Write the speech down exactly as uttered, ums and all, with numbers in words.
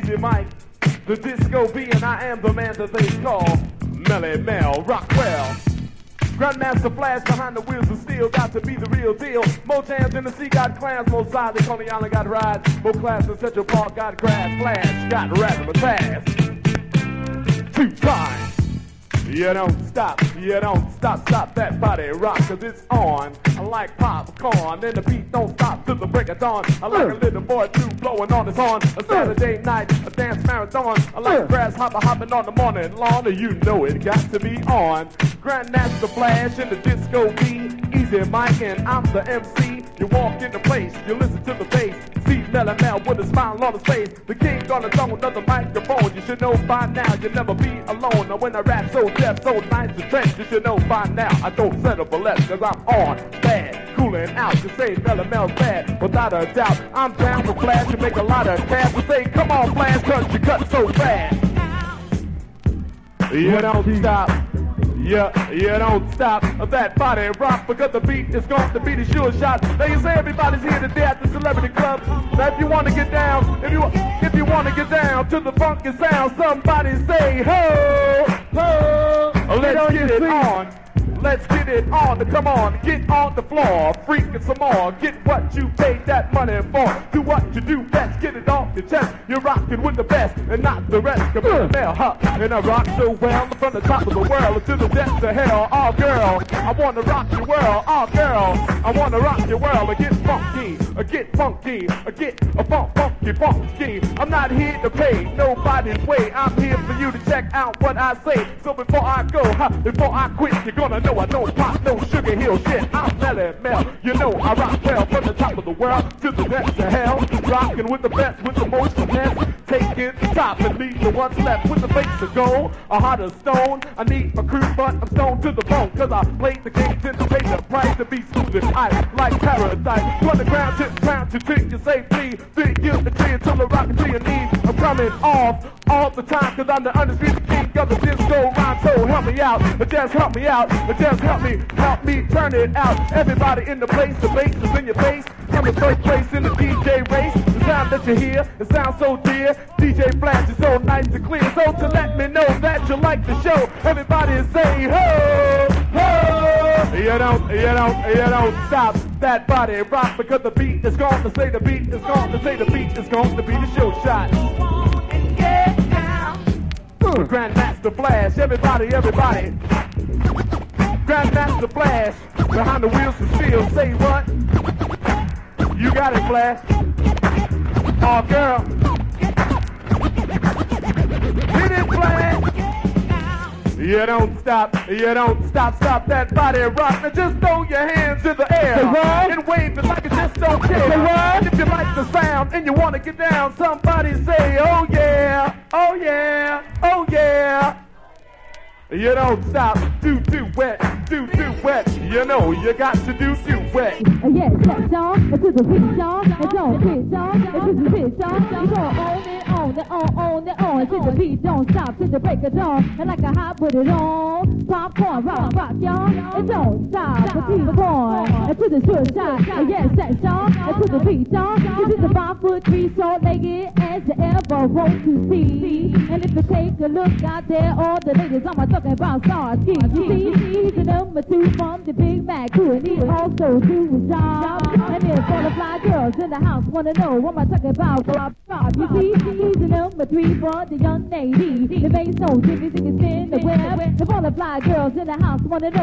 Easy Mike, the disco bee, and I am the man that they call Melly Mel Rockwell. Grandmaster Flash behind the wheels of steel, got to be the real deal. Motown's in the sea, got clans, Mo Side, Coney Island got rides. Mo Class in Central Park, got grass. Flash, got razzmatazz. Two times. You don't stop, you don't stop, stop that body rock, cause it's on. I like popcorn, and the beat don't stop till the break of dawn. I like a little boy too, blowing on his horn. A Saturday night, a dance marathon. I like grasshopper hopping on the morning lawn, and you know it got to be on. Grandmaster Flash in the disco beat, Easy Mike, and I'm the M C. You walk in the place, you listen to the bass. See Melly Mel with a smile on his face. The king on his own, another microphone. You should know by now, you'll never be alone. Now when I rap so deaf, so nice and fresh, you should know by now, I don't settle for less, cause I'm on, bad, cooling out. To say Melly Mel's bad, without a doubt, I'm down for Flash to make a lot of cash. To say, come on Flash, cause you cut so fast. You don't stop. Yeah, you don't stop that body rock, because the beat is going to be the sure shot. Now you say everybody's here today at the Celebrity Club. Now if you want to get down, if you if you want to get down to the funky sound, somebody say ho, ho. Let's get it on. Let's get it on. Come on, get on the floor, freaking some more. Get what you paid that money for. Do what you do best, get it off your chest. You're rocking with the best and not the rest. Come on, Mel, huh? And I rock so well from the top of the world to the depths of hell. Oh girl, I wanna rock your world. Oh girl, I wanna rock your world. I get funky, I get funky, I get a funk, funky, funky. I'm not here to pay nobody's way. I'm here for you to check out what I say. So before I go, huh, before I quit, you're gonna know I don't pop no Sugar Hill shit. I'm Melly Mel. You know I rock well from the top of the world to the depths of hell. Rocking with the best, with the most finesse. Taking the top and leave the ones left with the face of gold. A heart of stone. I need my crew, but I'm stoned to the bone. Cause I played the games and to pay the price to be smooth and ice like paradise. Run the ground, tip, ground to trick your safety. Think you the clear till the rocket to your knees. I'm coming off all the time, cause I'm the undisputed king of the disco rhyme. So help me out, just help me out, just help me, help me turn it out. Everybody in the place, the bass is in your face. I'm the first place in the D J race. The sound that you hear, it sounds so dear. D J Flash is so nice and clear. So to let me know that you like the show, everybody say ho, ho. You don't, you don't, you don't stop that body rock, because the beat is going to say the beat is going to say the beat is going to be the show shot. Grandmaster Flash, everybody, everybody. Grandmaster Flash, behind the wheels of steel. Say what? You got it, Flash. Oh, girl. Hit it, Flash. You don't stop, you don't stop, stop that body rock. Now just throw your hands in the air and wave it like you just don't care. And if you like the sound and you want to get down, somebody say, oh yeah, oh yeah, oh yeah. You don't stop, do do wet, do do wet. You know you got to do do wet. Yes, that's all. It's the pitch on, it's on pitch on, it's the pitch on. You go on and on and on, on and on. Till the beat don't stop, till the break of dawn. And like a hot, put it on. Popcorn, rock, rock, y'all. It don't stop, but keep it on. And to the sure shot, yes, that's all. And to the beat on. This is the five foot three, short-legged as you ever want to see. And if you take a look out there, all the ladies, I'm talking about stars. You see, he's the number two from the Big Mac, who and he also do his job. And there's all the fly girls in the house wanna know what am I talking about? Rob, Rob. You see, he's the number three for the young lady. The bass so jiggy, jiggy, spin the web. The butterfly girls in the house wanna know.